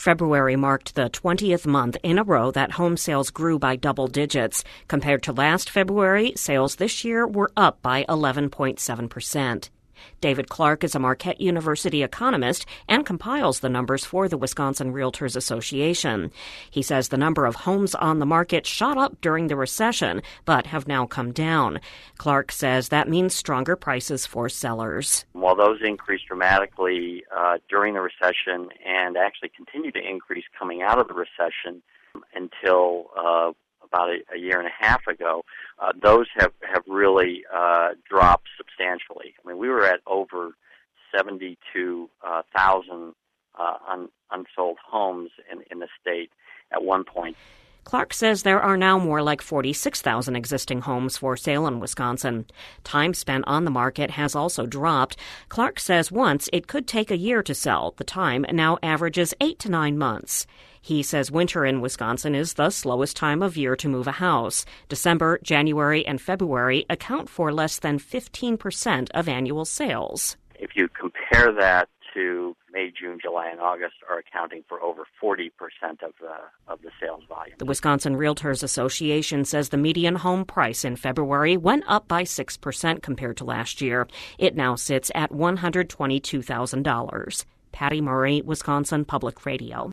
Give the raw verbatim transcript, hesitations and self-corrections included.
February marked the twentieth month in a row that home sales grew by double digits. Compared to last February, sales this year were up by eleven point seven percent. David Clark is a Marquette University economist and compiles the numbers for the Wisconsin Realtors Association. He says the number of homes on the market shot up during the recession, but have now come down. Clark says that means stronger prices for sellers. While those increased dramatically uh, during the recession and actually continue to increase coming out of the recession until uh, about a, a year and a half ago, uh, those have, have really uh, dropped substantially. I mean, we were at over seventy-two thousand uh, uh, un, unsold homes in, in the state at one point. Clark says there are now more like forty-six thousand existing homes for sale in Wisconsin. Time spent on the market has also dropped. Clark says once it could take a year to sell. The time now averages eight to nine months. He says winter in Wisconsin is the slowest time of year to move a house. December, January, and February account for less than fifteen percent of annual sales. If you compare that to May, June, July, and August, are accounting for over forty percent of the of the sales volume. The Wisconsin Realtors Association says the median home price in February went up by six percent compared to last year. It now sits at one hundred twenty-two thousand dollars. Patty Murray, Wisconsin Public Radio.